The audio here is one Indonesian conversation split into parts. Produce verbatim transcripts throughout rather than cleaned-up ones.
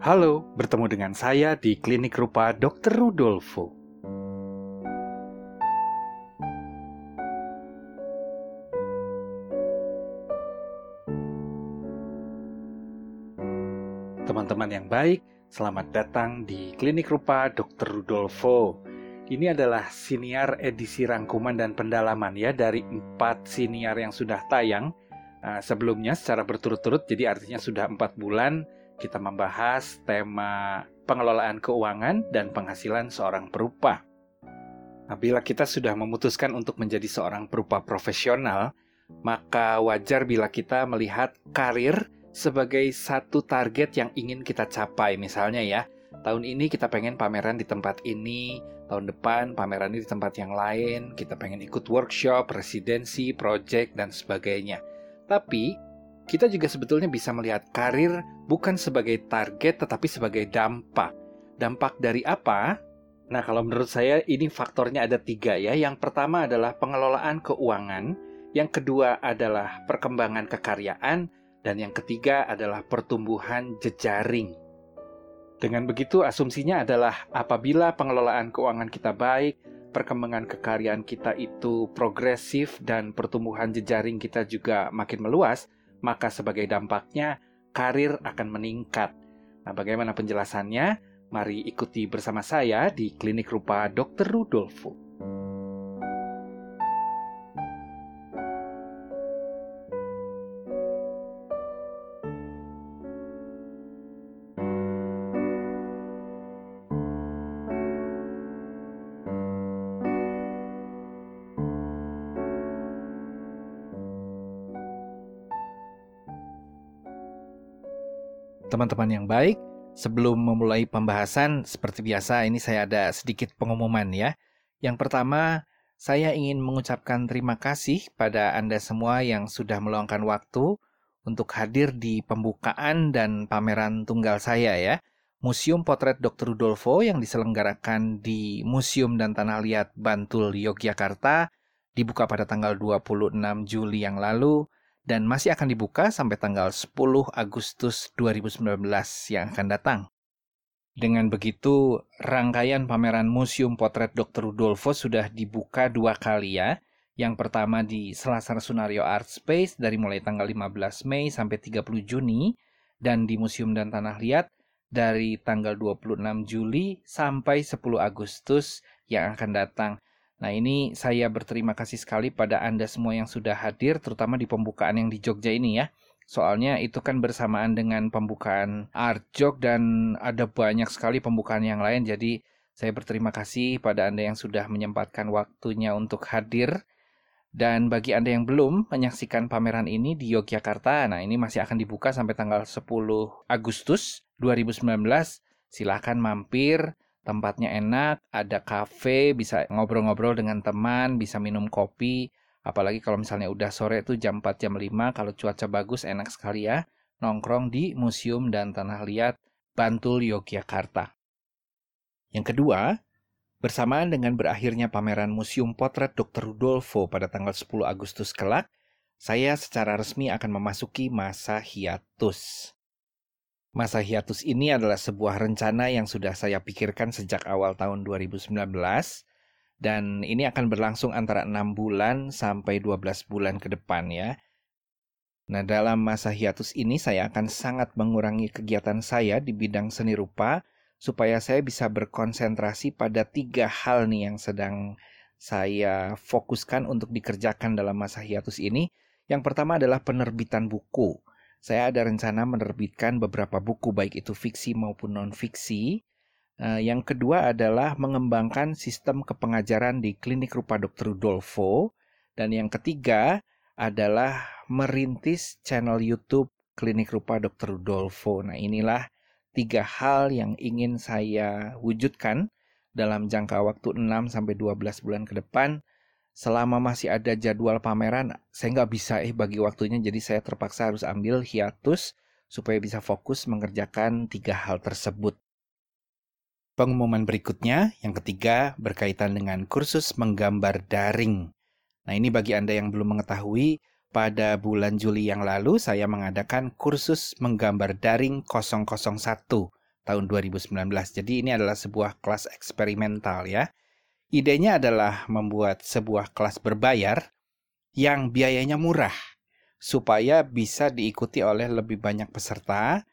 Halo, bertemu dengan saya di Klinik Rupa dokter Rudolfo. Teman-teman yang baik, selamat datang di Klinik Rupa dokter Rudolfo. Ini adalah siniar edisi rangkuman dan pendalaman ya dari empat siniar yang sudah tayang uh, sebelumnya secara berturut-turut, jadi artinya sudah empat bulan kita membahas tema pengelolaan keuangan dan penghasilan seorang perupa. Nah, bila kita sudah memutuskan untuk menjadi seorang perupa profesional, maka wajar bila kita melihat karir sebagai satu target yang ingin kita capai. Misalnya ya, tahun ini kita pengen pameran di tempat ini, tahun depan pameran di tempat yang lain, kita pengen ikut workshop, residensi, project, dan sebagainya. Tapi, kita juga sebetulnya bisa melihat karir bukan sebagai target, tetapi sebagai dampak. Dampak dari apa? Nah, kalau menurut saya ini faktornya ada tiga ya. Yang pertama adalah pengelolaan keuangan, yang kedua adalah perkembangan kekaryaan, dan yang ketiga adalah pertumbuhan jejaring. Dengan begitu, asumsinya adalah apabila pengelolaan keuangan kita baik, perkembangan kekaryaan kita itu progresif, dan pertumbuhan jejaring kita juga makin meluas, maka sebagai dampaknya, karir akan meningkat. Nah, bagaimana penjelasannya? Mari ikuti bersama saya di Klinik Rupa dokter Rudolfo. Teman-teman yang baik, sebelum memulai pembahasan, seperti biasa ini saya ada sedikit pengumuman ya. Yang pertama, saya ingin mengucapkan terima kasih pada Anda semua yang sudah meluangkan waktu untuk hadir di pembukaan dan pameran tunggal saya ya. Museum Potret dokter Rudolfo yang diselenggarakan di Museum dan Tanah Liat Bantul, Yogyakarta, dibuka pada tanggal dua puluh enam Juli yang lalu, dan masih akan dibuka sampai tanggal sepuluh Agustus dua ribu sembilan belas yang akan datang. Dengan begitu, rangkaian pameran Museum Potret dokter Rudolfo sudah dibuka dua kali ya. Yang pertama di Selasar Sunario Art Space dari mulai tanggal lima belas Mei sampai tiga puluh Juni, dan di Museum dan Tanah Liat dari tanggal dua puluh enam Juli sampai sepuluh Agustus yang akan datang. Nah, ini saya berterima kasih sekali pada Anda semua yang sudah hadir, terutama di pembukaan yang di Jogja ini ya. Soalnya itu kan bersamaan dengan pembukaan Art Jog dan ada banyak sekali pembukaan yang lain. Jadi saya berterima kasih pada Anda yang sudah menyempatkan waktunya untuk hadir. Dan bagi Anda yang belum menyaksikan pameran ini di Yogyakarta, nah ini masih akan dibuka sampai tanggal sepuluh Agustus dua ribu sembilan belas. Silakan mampir. Tempatnya enak, ada kafe, bisa ngobrol-ngobrol dengan teman, bisa minum kopi. Apalagi kalau misalnya udah sore itu jam empat, jam lima, kalau cuaca bagus enak sekali ya. Nongkrong di Museum dan Tanah Liat Bantul, Yogyakarta. Yang kedua, bersamaan dengan berakhirnya pameran Museum Potret dokter Rudolfo pada tanggal sepuluh Agustus kelak, saya secara resmi akan memasuki masa hiatus. Masa hiatus ini adalah sebuah rencana yang sudah saya pikirkan sejak awal tahun dua ribu sembilan belas, dan ini akan berlangsung antara enam bulan sampai dua belas bulan ke depan ya. Nah, dalam masa hiatus ini saya akan sangat mengurangi kegiatan saya di bidang seni rupa supaya saya bisa berkonsentrasi pada tiga hal nih yang sedang saya fokuskan untuk dikerjakan dalam masa hiatus ini. Yang pertama adalah penerbitan buku. Saya ada rencana menerbitkan beberapa buku, baik itu fiksi maupun non-fiksi. Uh, yang kedua adalah mengembangkan sistem kepengajaran di Klinik Rupa dokter Rudolfo. Dan yang ketiga adalah merintis channel YouTube Klinik Rupa dokter Rudolfo. Nah, inilah tiga hal yang ingin saya wujudkan dalam jangka waktu enam sampai dua belas bulan ke depan. Selama masih ada jadwal pameran, saya nggak bisa eh bagi waktunya, jadi saya terpaksa harus ambil hiatus supaya bisa fokus mengerjakan tiga hal tersebut. Pengumuman berikutnya, yang ketiga, berkaitan dengan kursus menggambar daring. Nah, ini bagi Anda yang belum mengetahui, pada bulan Juli yang lalu saya mengadakan kursus menggambar daring nol nol satu tahun dua ribu sembilan belas. Jadi ini adalah sebuah kelas eksperimental ya. Idenya adalah membuat sebuah kelas berbayar yang biayanya murah supaya bisa diikuti oleh lebih banyak peserta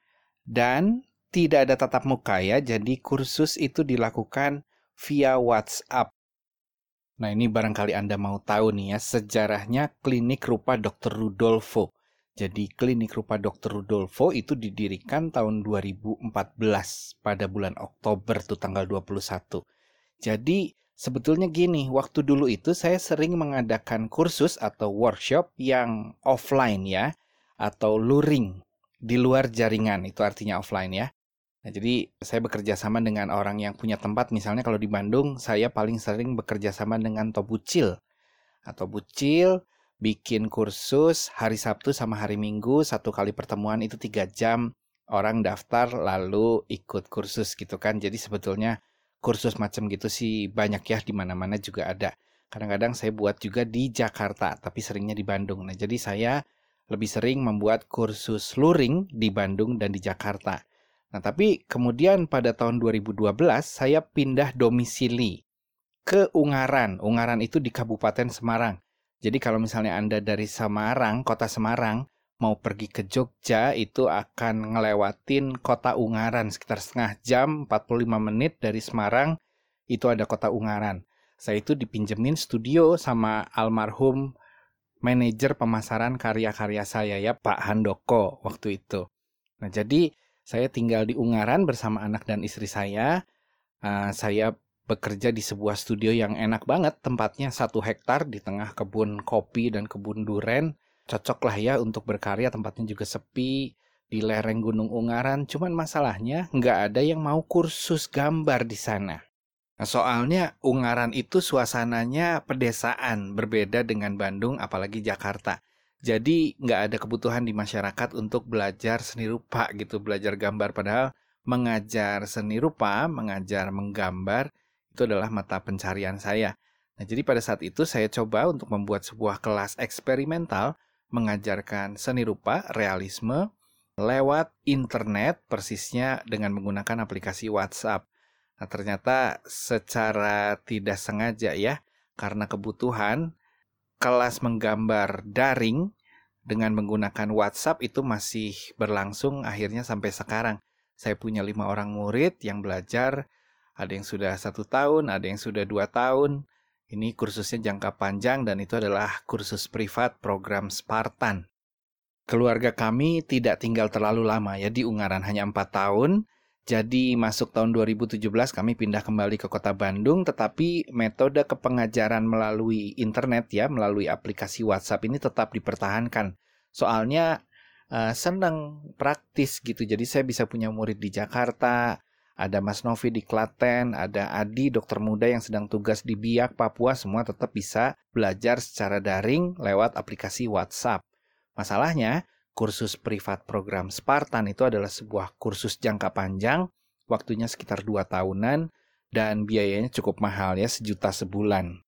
dan tidak ada tatap muka ya. Jadi kursus itu dilakukan via WhatsApp. Nah, ini barangkali Anda mau tahu nih ya, sejarahnya Klinik Rupa dokter Rudolfo. Jadi Klinik Rupa dokter Rudolfo itu didirikan tahun dua ribu empat belas pada bulan Oktober tuh tanggal dua puluh satu. Jadi sebetulnya gini, waktu dulu itu saya sering mengadakan kursus atau workshop yang offline ya, atau luring, di luar jaringan, itu artinya offline ya. Nah, jadi saya bekerja sama dengan orang yang punya tempat, misalnya kalau di Bandung, saya paling sering bekerja sama dengan Tobucil. Atau Bucil, bikin kursus hari Sabtu sama hari Minggu, satu kali pertemuan itu tiga jam, orang daftar lalu ikut kursus gitu kan. Jadi sebetulnya kursus macam gitu sih banyak ya, di mana-mana juga ada. Kadang-kadang saya buat juga di Jakarta, tapi seringnya di Bandung. Nah, jadi saya lebih sering membuat kursus luring di Bandung dan di Jakarta. Nah, tapi kemudian pada tahun dua ribu dua belas saya pindah domisili ke Ungaran. Ungaran itu di Kabupaten Semarang. Jadi kalau misalnya Anda dari Semarang, kota Semarang, mau pergi ke Jogja itu akan ngelewatin kota Ungaran sekitar setengah jam, empat puluh lima menit dari Semarang itu ada kota Ungaran. Saya itu dipinjemin studio sama almarhum manajer pemasaran karya-karya saya ya, Pak Handoko waktu itu. Nah, jadi saya tinggal di Ungaran bersama anak dan istri saya. Uh, saya bekerja di sebuah studio yang enak banget, tempatnya satu hektar di tengah kebun kopi dan kebun duren. Cocok lah ya untuk berkarya, tempatnya juga sepi, di lereng Gunung Ungaran. Cuman masalahnya nggak ada yang mau kursus gambar di sana. Nah, soalnya Ungaran itu suasananya pedesaan, berbeda dengan Bandung, apalagi Jakarta. Jadi nggak ada kebutuhan di masyarakat untuk belajar seni rupa gitu, belajar gambar. Padahal mengajar seni rupa, mengajar menggambar, itu adalah mata pencarian saya. Nah, jadi pada saat itu saya coba untuk membuat sebuah kelas eksperimental mengajarkan seni rupa, realisme, lewat internet, persisnya dengan menggunakan aplikasi WhatsApp. Nah, ternyata secara tidak sengaja ya, karena kebutuhan, kelas menggambar daring dengan menggunakan WhatsApp itu masih berlangsung akhirnya sampai sekarang. Saya punya lima orang murid yang belajar, ada yang sudah satu tahun, ada yang sudah dua tahun. Ini kursusnya jangka panjang dan itu adalah kursus privat program Spartan. Keluarga kami tidak tinggal terlalu lama ya di Ungaran, hanya empat tahun. Jadi masuk tahun dua ribu tujuh belas kami pindah kembali ke kota Bandung, tetapi metode kepengajaran melalui internet ya, melalui aplikasi WhatsApp ini tetap dipertahankan. Soalnya uh, senang, praktis gitu. Jadi saya bisa punya murid di Jakarta, ada Mas Novi di Klaten, ada Adi dokter muda yang sedang tugas di Biak, Papua, semua tetap bisa belajar secara daring lewat aplikasi WhatsApp. Masalahnya, kursus privat program Spartan itu adalah sebuah kursus jangka panjang, waktunya sekitar dua tahunan, dan biayanya cukup mahal ya, sejuta sebulan.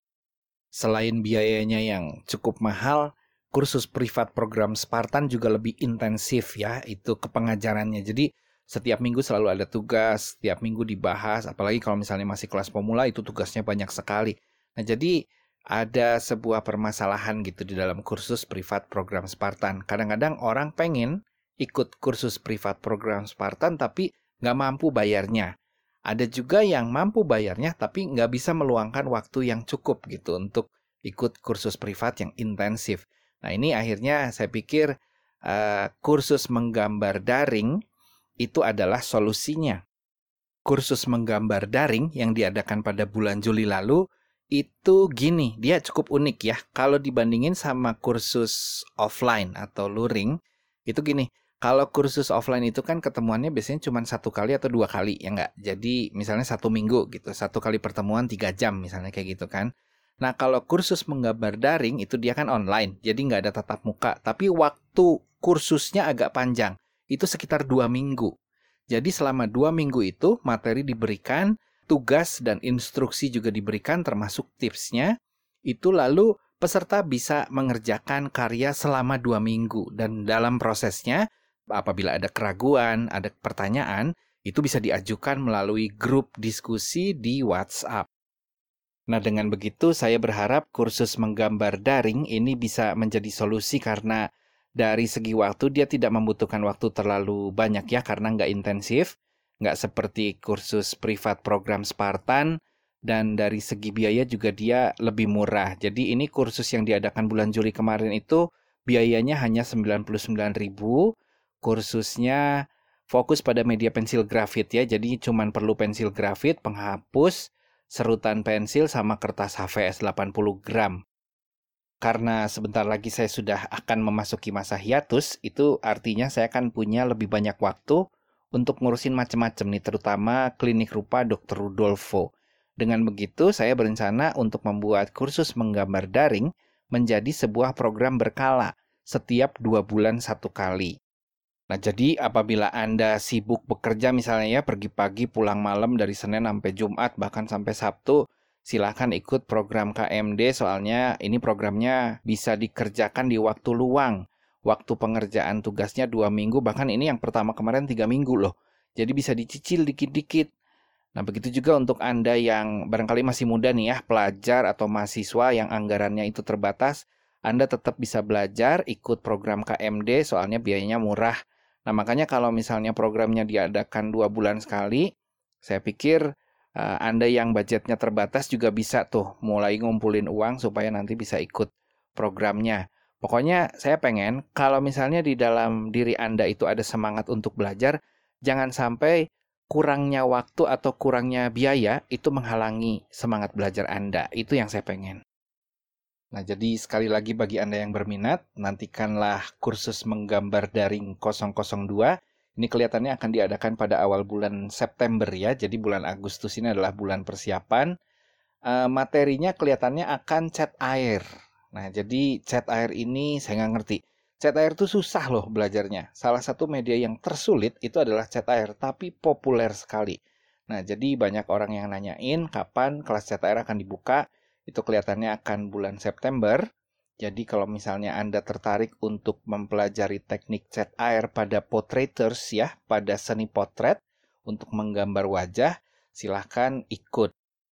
Selain biayanya yang cukup mahal, kursus privat program Spartan juga lebih intensif ya, itu kepengajarannya. Jadi setiap minggu selalu ada tugas, setiap minggu dibahas, apalagi kalau misalnya masih kelas pemula itu tugasnya banyak sekali. Nah, jadi ada sebuah permasalahan gitu di dalam kursus privat program Spartan. Kadang-kadang orang pengen ikut kursus privat program Spartan tapi nggak mampu bayarnya. Ada juga yang mampu bayarnya tapi nggak bisa meluangkan waktu yang cukup gitu untuk ikut kursus privat yang intensif. Nah, ini akhirnya saya pikir uh, kursus menggambar daring itu adalah solusinya. Kursus menggambar daring yang diadakan pada bulan Juli lalu itu gini, dia cukup unik ya. Kalau dibandingin sama kursus offline atau luring, itu gini. Kalau kursus offline itu kan ketemuannya biasanya cuma satu kali atau dua kali, ya nggak? Jadi misalnya satu minggu gitu, satu kali pertemuan tiga jam misalnya kayak gitu kan. Nah, kalau kursus menggambar daring itu dia kan online, jadi nggak ada tatap muka. Tapi waktu kursusnya agak panjang, itu sekitar dua minggu. Jadi selama dua minggu itu materi diberikan, tugas dan instruksi juga diberikan termasuk tipsnya. Itu lalu peserta bisa mengerjakan karya selama dua minggu. Dan dalam prosesnya apabila ada keraguan, ada pertanyaan, Itu bisa diajukan melalui grup diskusi di WhatsApp. Nah, dengan begitu saya berharap kursus menggambar daring ini bisa menjadi solusi karena dari segi waktu dia tidak membutuhkan waktu terlalu banyak ya karena nggak intensif, nggak seperti kursus privat program Spartan, dan dari segi biaya juga dia lebih murah. Jadi ini kursus yang diadakan bulan Juli kemarin itu biayanya hanya sembilan puluh sembilan ribu, kursusnya fokus pada media pensil grafit ya, jadi cuman perlu pensil grafit, penghapus, serutan pensil sama kertas H V S delapan puluh gram. Karena sebentar lagi saya sudah akan memasuki masa hiatus, itu artinya saya akan punya lebih banyak waktu untuk ngurusin macam-macam nih, terutama klinik rupa dokter Rudolfo. Dengan begitu, saya berencana untuk membuat kursus menggambar daring menjadi sebuah program berkala, setiap dua bulan satu kali. Nah, jadi apabila Anda sibuk bekerja misalnya ya, pergi pagi pulang malam dari Senin sampai Jumat, bahkan sampai Sabtu, silakan ikut program K M D, soalnya ini programnya bisa dikerjakan di waktu luang. Waktu pengerjaan tugasnya dua minggu, bahkan ini yang pertama kemarin tiga minggu loh. Jadi bisa dicicil dikit-dikit. Nah, begitu juga untuk Anda yang barangkali masih muda nih ya, pelajar atau mahasiswa yang anggarannya itu terbatas, Anda tetap bisa belajar, ikut program K M D, soalnya biayanya murah. Nah, makanya kalau misalnya programnya diadakan dua bulan sekali, saya pikir uh, Anda yang budgetnya terbatas juga bisa tuh mulai ngumpulin uang supaya nanti bisa ikut programnya. Pokoknya saya pengen kalau misalnya di dalam diri Anda itu ada semangat untuk belajar, jangan sampai kurangnya waktu atau kurangnya biaya itu menghalangi semangat belajar Anda. Itu yang saya pengen. Nah, jadi sekali lagi bagi Anda yang berminat, nantikanlah kursus menggambar daring nol nol dua. Ini kelihatannya akan diadakan pada awal bulan September ya, jadi bulan Agustus ini adalah bulan persiapan. E, materinya kelihatannya akan cat air. Nah, jadi cat air ini saya nggak ngerti. Cat air itu susah loh belajarnya. Salah satu media yang tersulit itu adalah cat air, tapi populer sekali. Nah, jadi banyak orang yang nanyain kapan kelas cat air akan dibuka. Itu kelihatannya akan bulan September. Jadi kalau misalnya Anda tertarik untuk mempelajari teknik cat air pada portraiters ya, pada seni potret untuk menggambar wajah, silahkan ikut.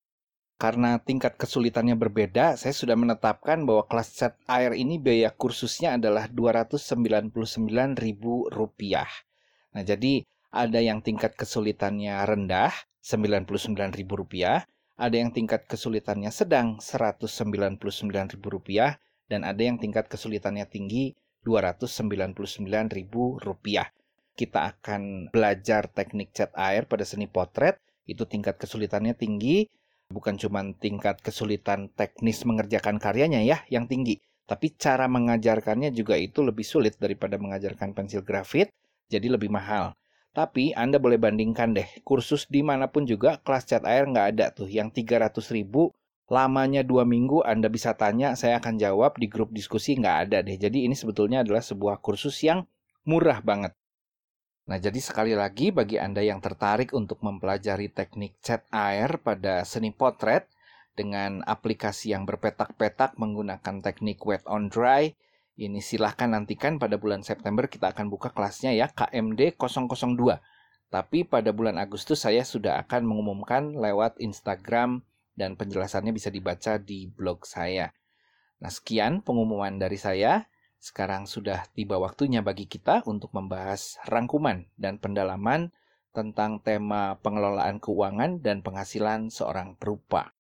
Karena tingkat kesulitannya berbeda, saya sudah menetapkan bahwa kelas cat air ini biaya kursusnya adalah dua ratus sembilan puluh sembilan ribu rupiah. Nah, jadi ada yang tingkat kesulitannya rendah, sembilan puluh sembilan ribu rupiah. Ada yang tingkat kesulitannya sedang, seratus sembilan puluh sembilan ribu rupiah, dan ada yang tingkat kesulitannya tinggi, dua ratus sembilan puluh sembilan ribu rupiah. Kita akan belajar teknik cat air pada seni potret, itu tingkat kesulitannya tinggi, bukan cuma tingkat kesulitan teknis mengerjakan karyanya ya yang tinggi, tapi cara mengajarkannya juga itu lebih sulit daripada mengajarkan pensil grafit, jadi lebih mahal. Tapi Anda boleh bandingkan deh, kursus dimanapun juga kelas cat air nggak ada tuh, yang tiga ratus ribu, lamanya dua minggu, Anda bisa tanya, saya akan jawab di grup diskusi, nggak ada deh. Jadi ini sebetulnya adalah sebuah kursus yang murah banget. Nah, jadi sekali lagi bagi Anda yang tertarik untuk mempelajari teknik cat air pada seni potret dengan aplikasi yang berpetak-petak menggunakan teknik wet on dry, ini silahkan nantikan pada bulan September kita akan buka kelasnya ya, K M D nol nol dua. Tapi pada bulan Agustus saya sudah akan mengumumkan lewat Instagram dan penjelasannya bisa dibaca di blog saya. Nah, sekian pengumuman dari saya. Sekarang sudah tiba waktunya bagi kita untuk membahas rangkuman dan pendalaman tentang tema pengelolaan keuangan dan penghasilan seorang perupa.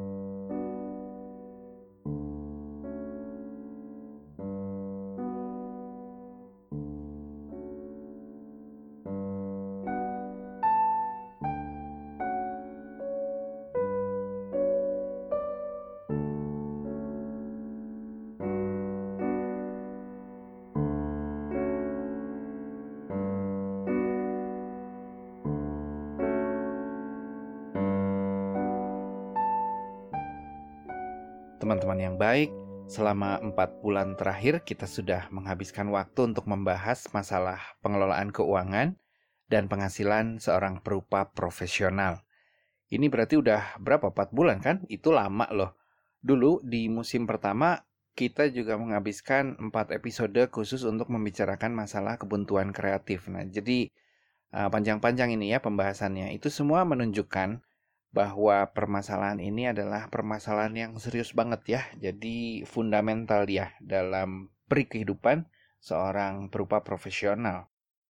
Teman-teman yang baik, selama empat bulan terakhir kita sudah menghabiskan waktu untuk membahas masalah pengelolaan keuangan dan penghasilan seorang perupa profesional. Ini berarti udah berapa, empat bulan kan? Itu lama loh. Dulu di musim pertama kita juga menghabiskan empat episode khusus untuk membicarakan masalah kebuntuan kreatif. Nah, jadi uh, panjang-panjang ini ya pembahasannya. Itu semua menunjukkan bahwa permasalahan ini adalah permasalahan yang serius banget ya. Jadi fundamental ya dalam perikehidupan seorang perupa profesional.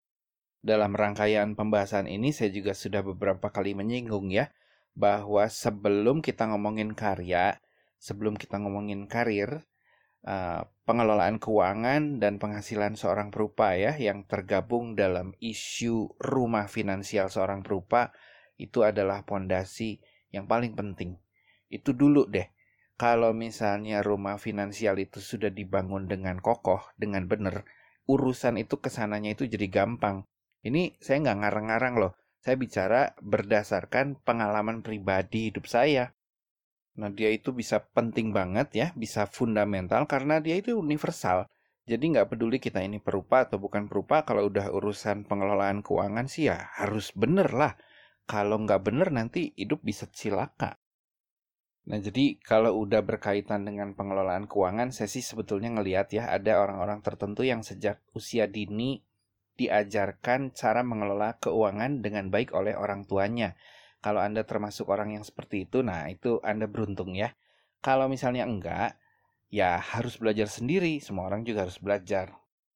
Dalam rangkaian pembahasan ini saya juga sudah beberapa kali menyinggung ya, bahwa sebelum kita ngomongin karya, sebelum kita ngomongin karir, uh, pengelolaan keuangan dan penghasilan seorang perupa ya, yang tergabung dalam isu rumah finansial seorang perupa, itu adalah pondasi yang paling penting. Itu dulu deh. Kalau misalnya rumah finansial itu sudah dibangun dengan kokoh, dengan benar, urusan itu kesananya itu jadi gampang. Ini saya nggak ngarang-ngarang loh. Saya bicara berdasarkan pengalaman pribadi hidup saya. Nah, dia itu bisa penting banget ya, bisa fundamental karena dia itu universal. Jadi nggak peduli kita ini perupa atau bukan perupa, kalau udah urusan pengelolaan keuangan sih ya harus bener lah. Kalau nggak bener nanti hidup bisa cilaka. Nah, jadi kalau udah berkaitan dengan pengelolaan keuangan, saya sih sebetulnya ngelihat ya, ada orang-orang tertentu yang sejak usia dini diajarkan cara mengelola keuangan dengan baik oleh orang tuanya. Kalau Anda termasuk orang yang seperti itu, nah itu Anda beruntung ya. Kalau misalnya enggak, ya harus belajar sendiri. Semua orang juga harus belajar.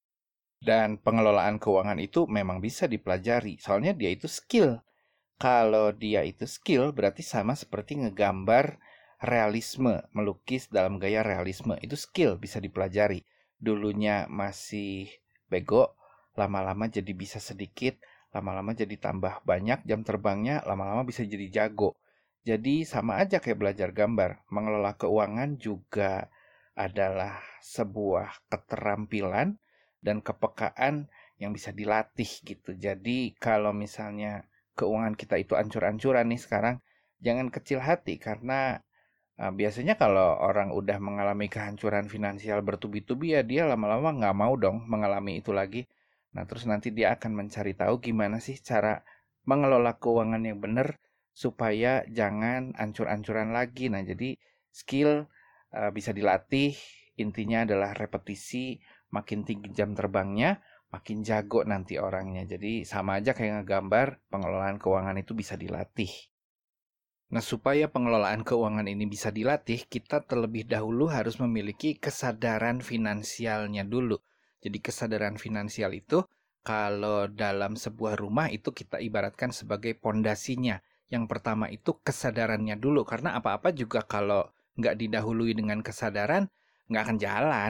Dan pengelolaan keuangan itu memang bisa dipelajari, soalnya dia itu skill. Kalau dia itu skill, berarti sama seperti ngegambar realisme, melukis dalam gaya realisme. Itu skill, bisa dipelajari. Dulunya masih bego, lama-lama jadi bisa sedikit, lama-lama jadi tambah banyak jam terbangnya, lama-lama bisa jadi jago. Jadi sama aja kayak belajar gambar. Mengelola keuangan juga adalah sebuah keterampilan dan kepekaan yang bisa dilatih gitu. Jadi kalau misalnya keuangan kita itu ancur-ancuran nih sekarang, jangan kecil hati karena uh, biasanya kalau orang udah mengalami kehancuran finansial bertubi-tubi ya dia lama-lama nggak mau dong mengalami itu lagi. Nah, terus nanti dia akan mencari tahu gimana sih cara mengelola keuangan yang benar supaya jangan ancur-ancuran lagi. Nah, jadi skill uh, bisa dilatih, intinya adalah repetisi, makin tinggi jam terbangnya, makin jago nanti orangnya. Jadi sama aja kayak ngegambar, pengelolaan keuangan itu bisa dilatih. Nah, supaya pengelolaan keuangan ini bisa dilatih, kita terlebih dahulu harus memiliki kesadaran finansialnya dulu. Jadi kesadaran finansial itu kalau dalam sebuah rumah itu kita ibaratkan sebagai pondasinya. Yang pertama itu kesadarannya dulu, karena apa-apa juga kalau nggak didahului dengan kesadaran, nggak akan jalan.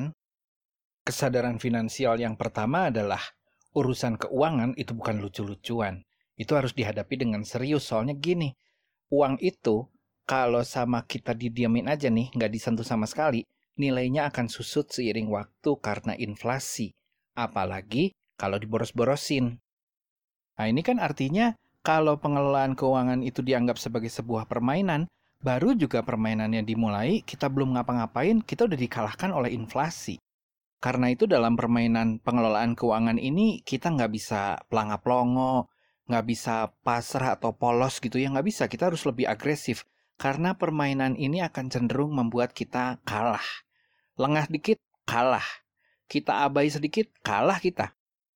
Kesadaran finansial yang pertama adalah urusan keuangan itu bukan lucu-lucuan. Itu harus dihadapi dengan serius, soalnya gini, uang itu kalau sama kita didiamin aja nih, nggak disentuh sama sekali, nilainya akan susut seiring waktu karena inflasi. Apalagi kalau diboros-borosin. Nah, ini kan artinya kalau pengelolaan keuangan itu dianggap sebagai sebuah permainan, baru juga permainannya dimulai, kita belum ngapa-ngapain, kita udah dikalahkan oleh inflasi. Karena itu dalam permainan pengelolaan keuangan ini, kita nggak bisa pelangap-longo, nggak bisa pasrah atau polos gitu ya, nggak bisa. Kita harus lebih agresif. Karena permainan ini akan cenderung membuat kita kalah. Lengah dikit, kalah. Kita abai sedikit, kalah kita.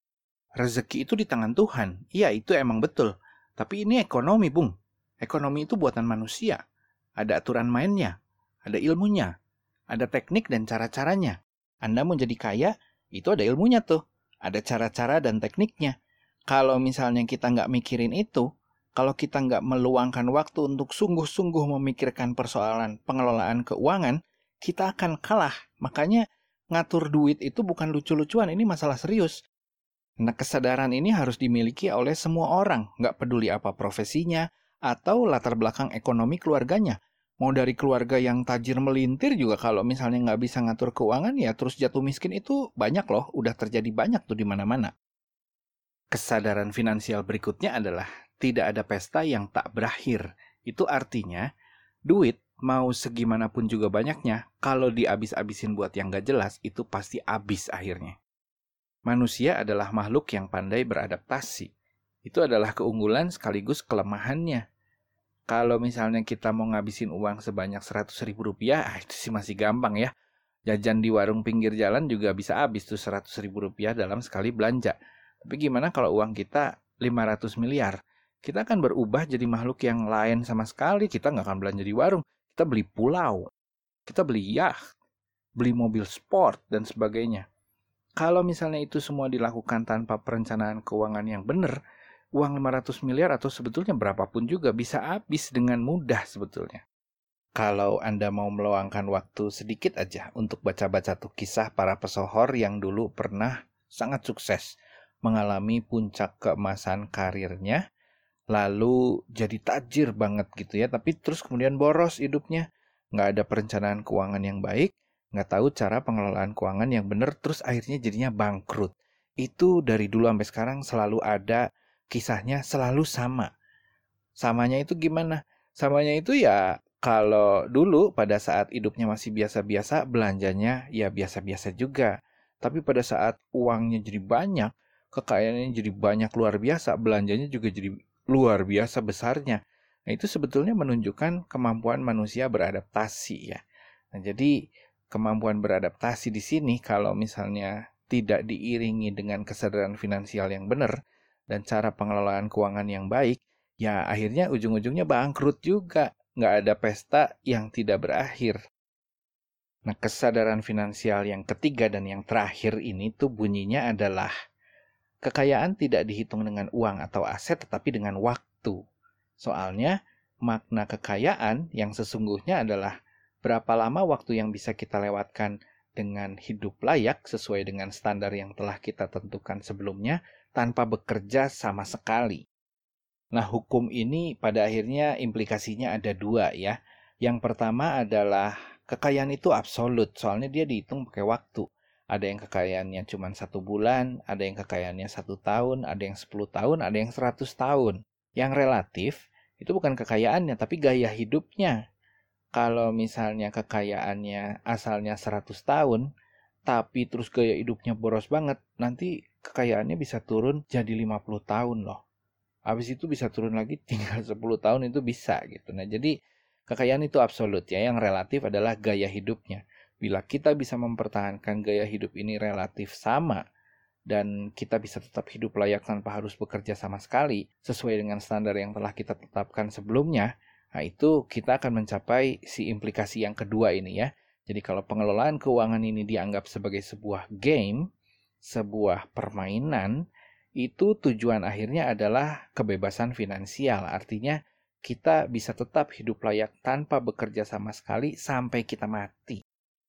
Rezeki itu di tangan Tuhan. Iya, itu emang betul. Tapi ini ekonomi, Bung. Ekonomi itu buatan manusia. Ada aturan mainnya, ada ilmunya, ada teknik dan cara-caranya. Anda mau jadi kaya, itu ada ilmunya tuh. Ada cara-cara dan tekniknya. Kalau misalnya kita nggak mikirin itu, kalau kita nggak meluangkan waktu untuk sungguh-sungguh memikirkan persoalan pengelolaan keuangan, kita akan kalah. Makanya ngatur duit itu bukan lucu-lucuan, ini masalah serius. Nah, kesadaran ini harus dimiliki oleh semua orang, nggak peduli apa profesinya atau latar belakang ekonomi keluarganya. Mau dari keluarga yang tajir melintir juga kalau misalnya nggak bisa ngatur keuangan, ya terus jatuh miskin itu banyak loh, udah terjadi banyak tuh di mana-mana. Kesadaran finansial berikutnya adalah tidak ada pesta yang tak berakhir. Itu artinya, duit mau segimanapun juga banyaknya, kalau diabis-abisin buat yang nggak jelas, itu pasti habis akhirnya. Manusia adalah makhluk yang pandai beradaptasi. Itu adalah keunggulan sekaligus kelemahannya. Kalau misalnya kita mau ngabisin uang sebanyak seratus ribu rupiah, ah, itu sih masih gampang ya. Jajan di warung pinggir jalan juga bisa habis tuh seratus ribu rupiah dalam sekali belanja. Tapi gimana kalau uang kita lima ratus miliar, kita akan berubah jadi makhluk yang lain sama sekali. Kita nggak akan belanja di warung, kita beli pulau, kita beli yacht, beli mobil sport, dan sebagainya. Kalau misalnya itu semua dilakukan tanpa perencanaan keuangan yang benar, uang lima ratus miliar atau sebetulnya berapapun juga bisa habis dengan mudah sebetulnya. Kalau Anda mau meluangkan waktu sedikit aja untuk baca-baca tuh kisah para pesohor yang dulu pernah sangat sukses, mengalami puncak keemasan karirnya, lalu jadi tajir banget gitu ya, tapi terus kemudian boros hidupnya, nggak ada perencanaan keuangan yang baik, nggak tahu cara pengelolaan keuangan yang benar, terus akhirnya jadinya bangkrut. Itu dari dulu sampai sekarang selalu ada kisahnya, selalu sama. Samanya itu gimana? Samanya itu ya kalau dulu pada saat hidupnya masih biasa-biasa, belanjanya ya biasa-biasa juga. Tapi pada saat uangnya jadi banyak, kekayaannya jadi banyak luar biasa, belanjanya juga jadi luar biasa besarnya. Nah, itu sebetulnya menunjukkan kemampuan manusia beradaptasi ya. Nah, jadi kemampuan beradaptasi di sini kalau misalnya tidak diiringi dengan kesadaran finansial yang benar dan cara pengelolaan keuangan yang baik, ya akhirnya ujung-ujungnya bangkrut juga. Nggak ada pesta yang tidak berakhir. Nah, kesadaran finansial yang ketiga dan yang terakhir ini tuh bunyinya adalah kekayaan tidak dihitung dengan uang atau aset tetapi dengan waktu. Soalnya makna kekayaan yang sesungguhnya adalah berapa lama waktu yang bisa kita lewatkan dengan hidup layak sesuai dengan standar yang telah kita tentukan sebelumnya tanpa bekerja sama sekali. Nah, hukum ini pada akhirnya implikasinya ada dua ya. Yang pertama adalah kekayaan itu absolut, soalnya dia dihitung pakai waktu. Ada yang kekayaannya cuma satu bulan, ada yang kekayaannya satu tahun, ada yang sepuluh tahun, ada yang seratus tahun. Yang relatif itu bukan kekayaannya, tapi gaya hidupnya. Kalau misalnya kekayaannya asalnya seratus tahun, tapi terus gaya hidupnya boros banget, nanti kekayaannya bisa turun jadi lima puluh tahun loh. Habis itu bisa turun lagi tinggal sepuluh tahun itu bisa gitu. Nah, jadi kekayaan itu absolut ya, yang relatif adalah gaya hidupnya. Bila kita bisa mempertahankan gaya hidup ini relatif sama dan kita bisa tetap hidup layak tanpa harus bekerja sama sekali sesuai dengan standar yang telah kita tetapkan sebelumnya, nah itu kita akan mencapai si implikasi yang kedua ini ya. Jadi kalau pengelolaan keuangan ini dianggap sebagai sebuah game, sebuah permainan, itu tujuan akhirnya adalah kebebasan finansial. Artinya kita bisa tetap hidup layak tanpa bekerja sama sekali sampai kita mati.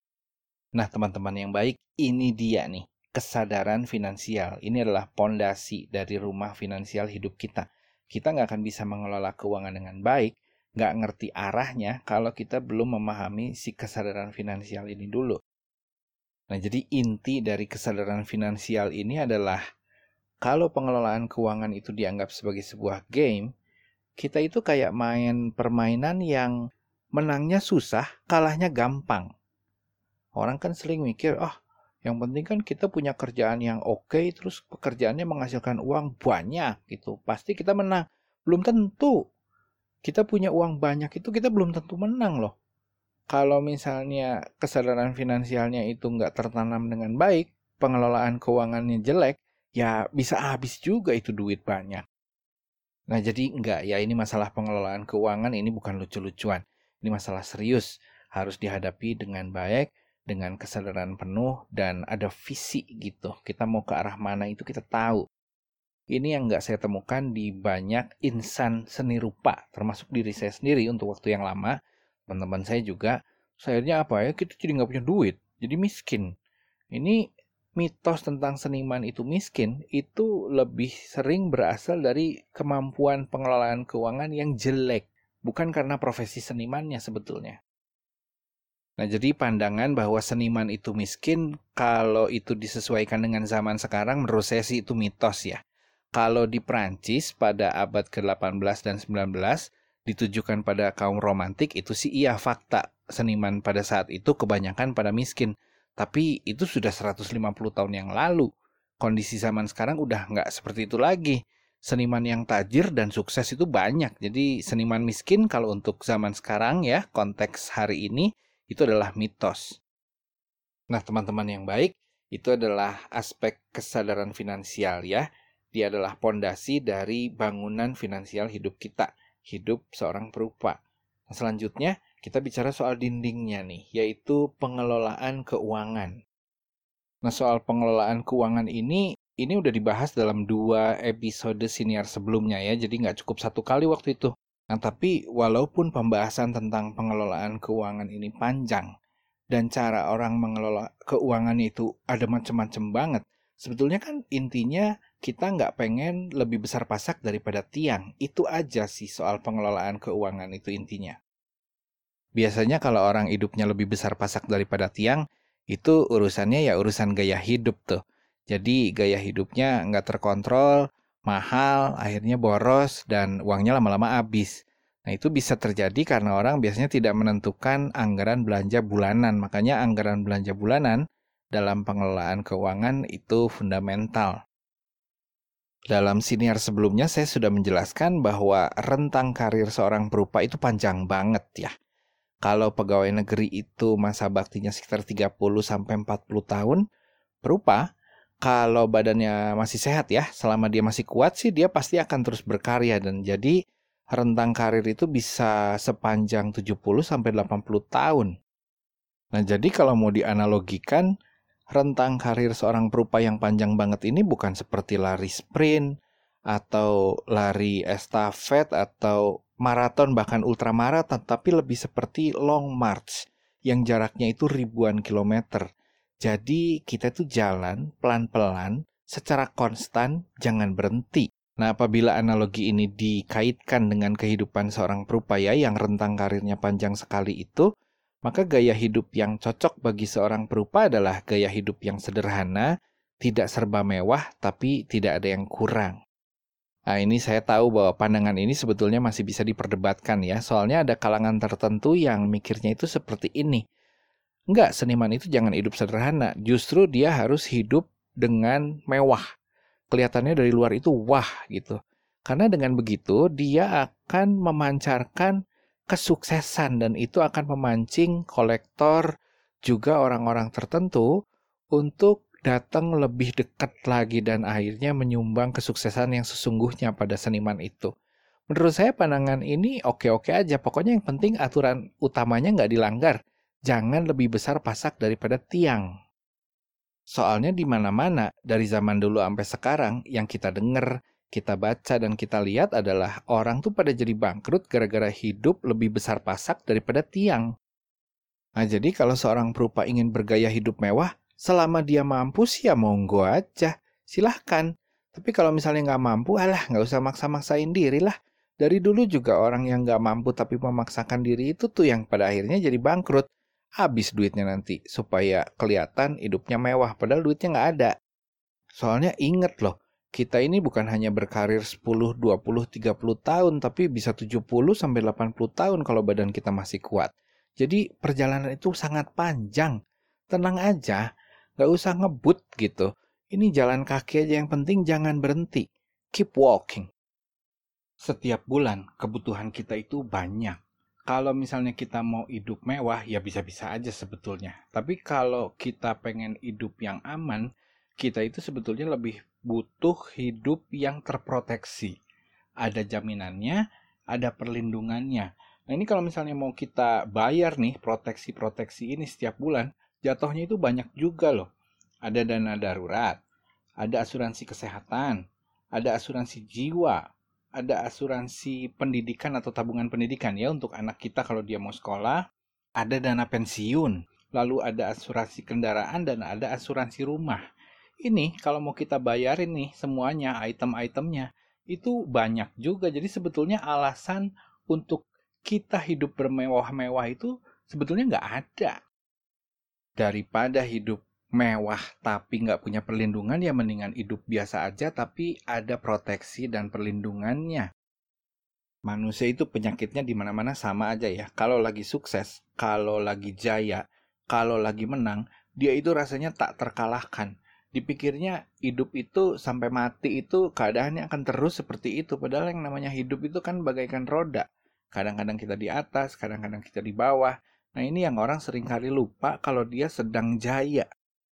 Nah, teman-teman yang baik, ini dia nih, kesadaran finansial. Ini adalah pondasi dari rumah finansial hidup kita. Kita nggak akan bisa mengelola keuangan dengan baik, nggak ngerti arahnya kalau kita belum memahami si kesadaran finansial ini dulu. Nah, jadi inti dari kesadaran finansial ini adalah kalau pengelolaan keuangan itu dianggap sebagai sebuah game, kita itu kayak main permainan yang menangnya susah, kalahnya gampang. Orang kan sering mikir, ah, oh, yang penting kan kita punya kerjaan yang oke, terus pekerjaannya menghasilkan uang banyak gitu. Pasti kita menang. Belum tentu. Kita punya uang banyak itu kita belum tentu menang loh. Kalau misalnya kesadaran finansialnya itu nggak tertanam dengan baik, pengelolaan keuangannya jelek, ya bisa habis juga itu duit banyak. Nah, jadi enggak ya, ini masalah pengelolaan keuangan, ini bukan lucu-lucuan. Ini masalah serius, harus dihadapi dengan baik, dengan kesadaran penuh, dan ada visi gitu. Kita mau ke arah mana itu kita tahu. Ini yang enggak saya temukan di banyak insan seni rupa, termasuk diri saya sendiri untuk waktu yang lama. Teman-teman saya juga, akhirnya apa ya, kita jadi nggak punya duit, jadi miskin. Ini mitos tentang seniman itu miskin itu lebih sering berasal dari kemampuan pengelolaan keuangan yang jelek, bukan karena profesi senimannya sebetulnya. Nah, jadi pandangan bahwa seniman itu miskin, kalau itu disesuaikan dengan zaman sekarang, menurut saya sih itu mitos ya. Kalau di Prancis pada abad ke delapan belas dan sembilan belas, ditujukan pada kaum romantik, itu sih iya fakta. Seniman pada saat itu kebanyakan pada miskin. Tapi itu sudah seratus lima puluh tahun yang lalu. Kondisi zaman sekarang udah nggak seperti itu lagi. Seniman yang tajir dan sukses itu banyak. Jadi seniman miskin kalau untuk zaman sekarang ya, konteks hari ini, itu adalah mitos. Nah, teman-teman yang baik, itu adalah aspek kesadaran finansial ya. Dia adalah pondasi dari bangunan finansial hidup kita, hidup seorang perupa. Nah, selanjutnya kita bicara soal dindingnya nih, yaitu pengelolaan keuangan. Nah, soal pengelolaan keuangan ini, ini udah dibahas dalam dua episode siniar sebelumnya ya, jadi nggak cukup satu kali waktu itu. Nah, tapi walaupun pembahasan tentang pengelolaan keuangan ini panjang, dan cara orang mengelola keuangan itu ada macam-macam banget, sebetulnya kan intinya kita nggak pengen lebih besar pasak daripada tiang. Itu aja sih soal pengelolaan keuangan itu intinya. Biasanya kalau orang hidupnya lebih besar pasak daripada tiang, itu urusannya ya urusan gaya hidup tuh. Jadi gaya hidupnya nggak terkontrol, mahal, akhirnya boros, dan uangnya lama-lama habis. Nah, itu bisa terjadi karena orang biasanya tidak menentukan anggaran belanja bulanan. Makanya anggaran belanja bulanan dalam pengelolaan keuangan itu fundamental. Dalam siniar sebelumnya saya sudah menjelaskan bahwa rentang karir seorang perupa itu panjang banget ya. Kalau pegawai negeri itu masa baktinya sekitar tiga puluh sampai empat puluh tahun, perupa kalau badannya masih sehat ya, selama dia masih kuat sih dia pasti akan terus berkarya, dan jadi rentang karir itu bisa sepanjang tujuh puluh sampai delapan puluh tahun. Nah, jadi kalau mau dianalogikan, rentang karir seorang perupa yang panjang banget ini bukan seperti lari sprint, atau lari estafet, atau maraton bahkan ultramaraton, tapi lebih seperti long march, yang jaraknya itu ribuan kilometer. Jadi kita tuh jalan pelan-pelan, secara konstan, jangan berhenti. Nah, apabila analogi ini dikaitkan dengan kehidupan seorang perupa ya, yang rentang karirnya panjang sekali itu, maka gaya hidup yang cocok bagi seorang perupa adalah gaya hidup yang sederhana, tidak serba mewah, tapi tidak ada yang kurang. Nah, ini saya tahu bahwa pandangan ini sebetulnya masih bisa diperdebatkan ya, soalnya ada kalangan tertentu yang mikirnya itu seperti ini. Enggak, seniman itu jangan hidup sederhana, justru dia harus hidup dengan mewah. Kelihatannya dari luar itu wah gitu. Karena dengan begitu dia akan memancarkan kesuksesan, dan itu akan memancing kolektor juga orang-orang tertentu untuk datang lebih dekat lagi dan akhirnya menyumbang kesuksesan yang sesungguhnya pada seniman itu. Menurut saya pandangan ini oke-oke aja, pokoknya yang penting aturan utamanya nggak dilanggar. Jangan lebih besar pasak daripada tiang. Soalnya di mana-mana dari zaman dulu sampai sekarang yang kita dengar, kita baca dan kita lihat adalah orang tuh pada jadi bangkrut gara-gara hidup lebih besar pasak daripada tiang. Nah, jadi kalau seorang perupa ingin bergaya hidup mewah, selama dia mampu sih ya monggo aja, silahkan. Tapi kalau misalnya nggak mampu, alah nggak usah maksa-maksain diri lah. Dari dulu juga orang yang nggak mampu tapi memaksakan diri itu tuh yang pada akhirnya jadi bangkrut. Habis duitnya nanti supaya kelihatan hidupnya mewah, padahal duitnya nggak ada. Soalnya inget loh, kita ini bukan hanya berkarir sepuluh, dua puluh, tiga puluh tahun, tapi bisa tujuh puluh sampai delapan puluh tahun kalau badan kita masih kuat. Jadi perjalanan itu sangat panjang. Tenang aja, nggak usah ngebut gitu. Ini jalan kaki aja, yang penting jangan berhenti. Keep walking. Setiap bulan kebutuhan kita itu banyak. Kalau misalnya kita mau hidup mewah, ya bisa-bisa aja sebetulnya. Tapi kalau kita pengen hidup yang aman, kita itu sebetulnya lebih butuh hidup yang terproteksi. Ada jaminannya, ada perlindungannya. Nah, ini kalau misalnya mau kita bayar nih proteksi-proteksi ini setiap bulan, jatuhnya itu banyak juga loh. Ada dana darurat, ada asuransi kesehatan, ada asuransi jiwa, ada asuransi pendidikan atau tabungan pendidikan ya untuk anak kita kalau dia mau sekolah, ada dana pensiun, lalu ada asuransi kendaraan, dan ada asuransi rumah. Ini kalau mau kita bayarin nih semuanya, item-itemnya, itu banyak juga. Jadi sebetulnya alasan untuk kita hidup bermewah-mewah itu sebetulnya nggak ada. Daripada hidup mewah tapi nggak punya perlindungan, ya mendingan hidup biasa aja tapi ada proteksi dan perlindungannya. Manusia itu penyakitnya di mana-mana sama aja ya. Kalau lagi sukses, kalau lagi jaya, kalau lagi menang, dia itu rasanya tak terkalahkan. Dipikirnya hidup itu sampai mati itu keadaannya akan terus seperti itu. Padahal yang namanya hidup itu kan bagaikan roda. Kadang-kadang kita di atas, kadang-kadang kita di bawah. Nah, ini yang orang seringkali lupa kalau dia sedang jaya.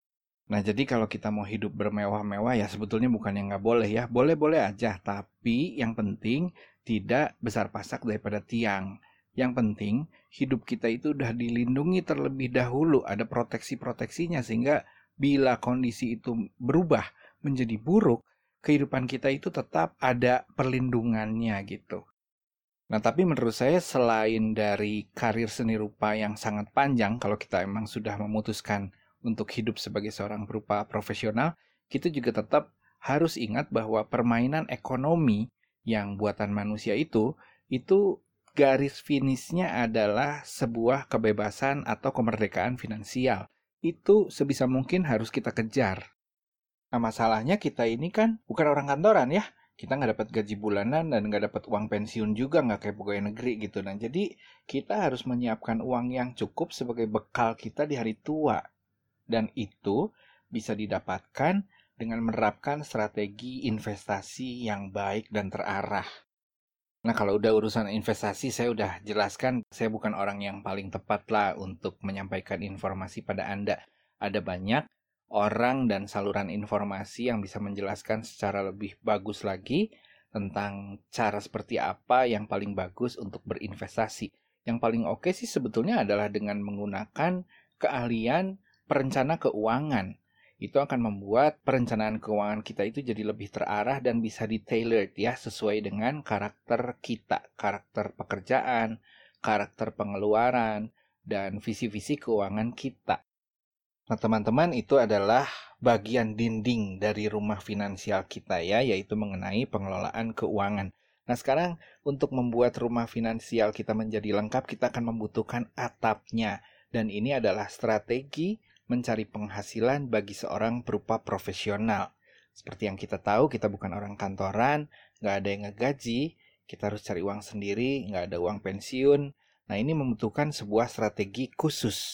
Nah, jadi kalau kita mau hidup bermewah-mewah ya sebetulnya bukan yang nggak boleh ya. Boleh-boleh aja, tapi yang penting tidak besar pasak daripada tiang. Yang penting hidup kita itu udah dilindungi terlebih dahulu, ada proteksi-proteksinya sehingga bila kondisi itu berubah menjadi buruk, kehidupan kita itu tetap ada perlindungannya gitu. Nah, tapi menurut saya selain dari karir seni rupa yang sangat panjang, kalau kita emang sudah memutuskan untuk hidup sebagai seorang perupa profesional, kita juga tetap harus ingat bahwa permainan ekonomi yang buatan manusia itu, itu garis finishnya adalah sebuah kebebasan atau kemerdekaan finansial. Itu sebisa mungkin harus kita kejar. Nah, masalahnya kita ini kan bukan orang kantoran ya. Kita nggak dapat gaji bulanan dan nggak dapat uang pensiun juga, nggak kayak pegawai negeri gitu. Nah, jadi kita harus menyiapkan uang yang cukup sebagai bekal kita di hari tua. Dan itu bisa didapatkan dengan menerapkan strategi investasi yang baik dan terarah. Nah, kalau udah urusan investasi, saya udah jelaskan, saya bukan orang yang paling tepat lah untuk menyampaikan informasi pada Anda. Ada banyak orang dan saluran informasi yang bisa menjelaskan secara lebih bagus lagi tentang cara seperti apa yang paling bagus untuk berinvestasi. Yang paling oke sih sebetulnya adalah dengan menggunakan keahlian perencana keuangan. Itu akan membuat perencanaan keuangan kita itu jadi lebih terarah dan bisa di-tailored ya, sesuai dengan karakter kita, karakter pekerjaan, karakter pengeluaran, dan visi-visi keuangan kita. Nah, teman-teman, itu adalah bagian dinding dari rumah finansial kita ya, yaitu mengenai pengelolaan keuangan. Nah, sekarang untuk membuat rumah finansial kita menjadi lengkap, kita akan membutuhkan atapnya. Dan ini adalah strategi mencari penghasilan bagi seorang perupa profesional. Seperti yang kita tahu, kita bukan orang kantoran, nggak ada yang ngegaji, kita harus cari uang sendiri, nggak ada uang pensiun. Nah, ini membutuhkan sebuah strategi khusus.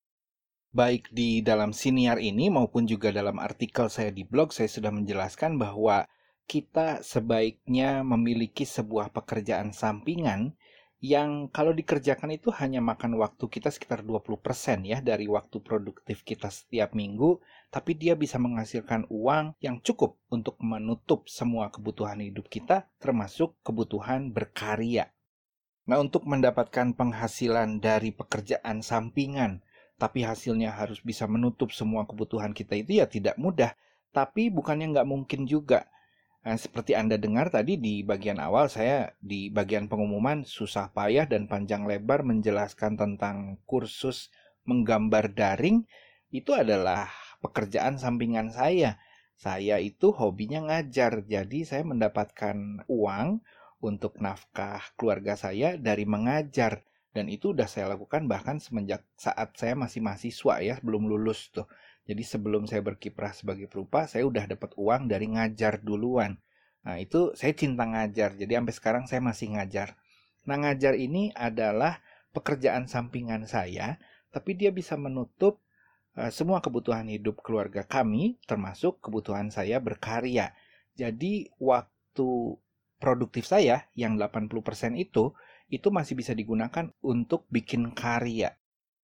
Baik di dalam siniar ini maupun juga dalam artikel saya di blog, saya sudah menjelaskan bahwa kita sebaiknya memiliki sebuah pekerjaan sampingan yang kalau dikerjakan itu hanya makan waktu kita sekitar dua puluh persen ya dari waktu produktif kita setiap minggu, tapi dia bisa menghasilkan uang yang cukup untuk menutup semua kebutuhan hidup kita, termasuk kebutuhan berkarya. Nah, untuk mendapatkan penghasilan dari pekerjaan sampingan, tapi hasilnya harus bisa menutup semua kebutuhan kita itu ya tidak mudah, tapi bukannya nggak mungkin juga. Nah, seperti Anda dengar tadi di bagian awal, saya di bagian pengumuman susah payah dan panjang lebar menjelaskan tentang kursus menggambar daring. Itu adalah pekerjaan sampingan saya. Saya itu hobinya ngajar, jadi saya mendapatkan uang untuk nafkah keluarga saya dari mengajar. Dan itu udah saya lakukan bahkan semenjak saat saya masih mahasiswa ya, belum lulus tuh. Jadi sebelum saya berkiprah sebagai perupa, saya udah dapat uang dari ngajar duluan. Nah, itu saya cinta ngajar. Jadi sampai sekarang saya masih ngajar. Nah, ngajar ini adalah pekerjaan sampingan saya, tapi dia bisa menutup uh, semua kebutuhan hidup keluarga kami, termasuk kebutuhan saya berkarya. Jadi waktu produktif saya yang delapan puluh persen itu, itu masih bisa digunakan untuk bikin karya.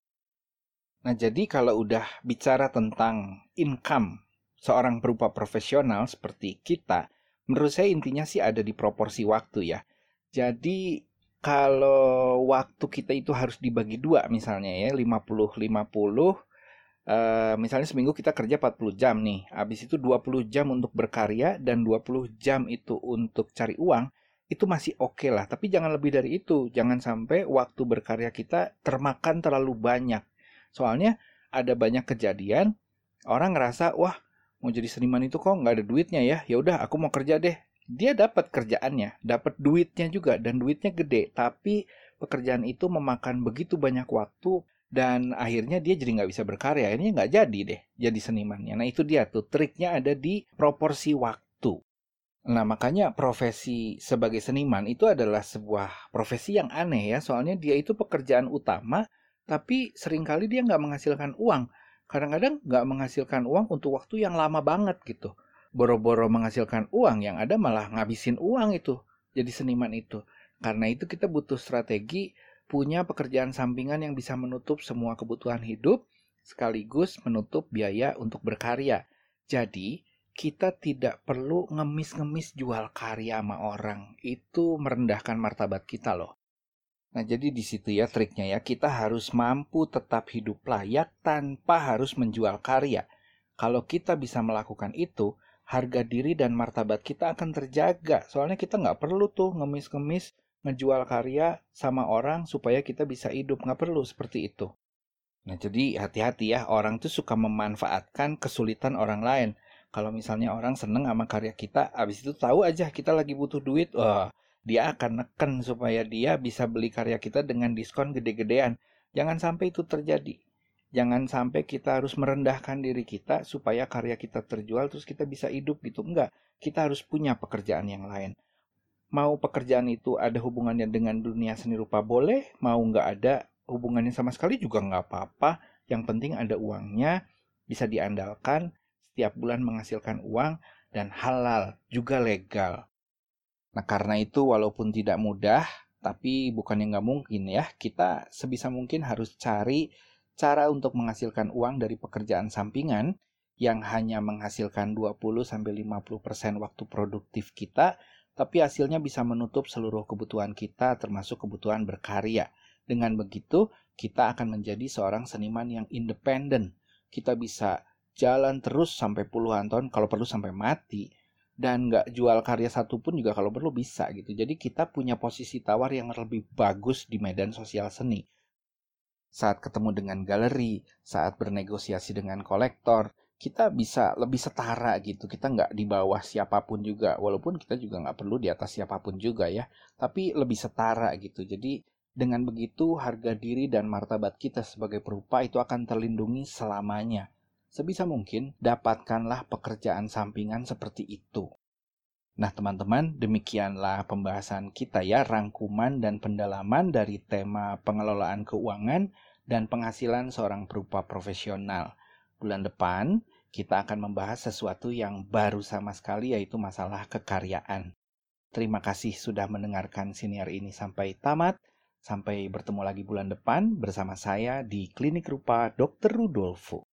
Nah, jadi kalau udah bicara tentang income seorang perupa profesional seperti kita, menurut saya intinya sih ada di proporsi waktu ya. Jadi kalau waktu kita itu harus dibagi dua misalnya ya, lima puluh lima puluh, uh, misalnya seminggu kita kerja empat puluh jam nih, habis itu dua puluh jam untuk berkarya dan dua puluh jam itu untuk cari uang, itu masih oke okay lah. Tapi jangan lebih dari itu, jangan sampai waktu berkarya kita termakan terlalu banyak. Soalnya ada banyak kejadian orang ngerasa, wah mau jadi seniman itu kok nggak ada duitnya ya, ya udah aku mau kerja deh. Dia dapat kerjaannya, dapat duitnya juga dan duitnya gede, tapi pekerjaan itu memakan begitu banyak waktu dan akhirnya dia jadi nggak bisa berkarya, akhirnya nggak jadi deh jadi senimannya. Nah, itu dia tuh triknya ada di proporsi waktu. Nah, makanya profesi sebagai seniman itu adalah sebuah profesi yang aneh ya, soalnya dia itu pekerjaan utama tapi seringkali dia nggak menghasilkan uang. Kadang-kadang nggak menghasilkan uang untuk waktu yang lama banget gitu. Boro-boro menghasilkan uang, yang ada malah ngabisin uang itu. Jadi seniman itu. Karena itu kita butuh strategi punya pekerjaan sampingan yang bisa menutup semua kebutuhan hidup. sekaligus menutup biaya untuk berkarya. Jadi, kita tidak perlu ngemis-ngemis jual karya sama orang. Itu merendahkan martabat kita loh. Nah, jadi di situ ya triknya ya, kita harus mampu tetap hidup layak tanpa harus menjual karya. Kalau kita bisa melakukan itu, harga diri dan martabat kita akan terjaga. Soalnya kita nggak perlu tuh ngemis-ngemis ngejual karya sama orang supaya kita bisa hidup. Nggak perlu seperti itu. Nah, jadi hati-hati ya, orang tuh suka memanfaatkan kesulitan orang lain. Kalau misalnya orang seneng sama karya kita, abis itu tahu aja kita lagi butuh duit, wah, dia akan neken supaya dia bisa beli karya kita dengan diskon gede-gedean. Jangan sampai itu terjadi. Jangan sampai kita harus merendahkan diri kita supaya karya kita terjual terus kita bisa hidup gitu. Enggak, kita harus punya pekerjaan yang lain. Mau pekerjaan itu ada hubungannya dengan dunia seni rupa boleh, mau nggak ada hubungannya sama sekali juga nggak apa-apa. Yang penting ada uangnya, bisa diandalkan, setiap bulan menghasilkan uang, dan halal, juga legal. Nah, karena itu walaupun tidak mudah, tapi bukan yang nggak mungkin ya, kita sebisa mungkin harus cari cara untuk menghasilkan uang dari pekerjaan sampingan yang hanya menghasilkan dua puluh sampai lima puluh persen waktu produktif kita, tapi hasilnya bisa menutup seluruh kebutuhan kita termasuk kebutuhan berkarya. Dengan begitu, kita akan menjadi seorang seniman yang independen. Kita bisa jalan terus sampai puluhan tahun, kalau perlu sampai mati. Dan nggak jual karya satupun juga kalau perlu bisa gitu. Jadi kita punya posisi tawar yang lebih bagus di medan sosial seni. Saat ketemu dengan galeri, saat bernegosiasi dengan kolektor, kita bisa lebih setara gitu. Kita nggak di bawah siapapun juga. Walaupun kita juga nggak perlu di atas siapapun juga ya. Tapi lebih setara gitu. Jadi dengan begitu harga diri dan martabat kita sebagai perupa itu akan terlindungi selamanya. Sebisa mungkin dapatkanlah pekerjaan sampingan seperti itu. Nah teman-teman, demikianlah pembahasan kita ya, rangkuman dan pendalaman dari tema pengelolaan keuangan dan penghasilan seorang perupa profesional. Bulan depan kita akan membahas sesuatu yang baru sama sekali, yaitu masalah kekaryaan. Terima kasih sudah mendengarkan siniar ini sampai tamat. Sampai bertemu lagi bulan depan bersama saya di Klinik Rupa dokter Rudolfo.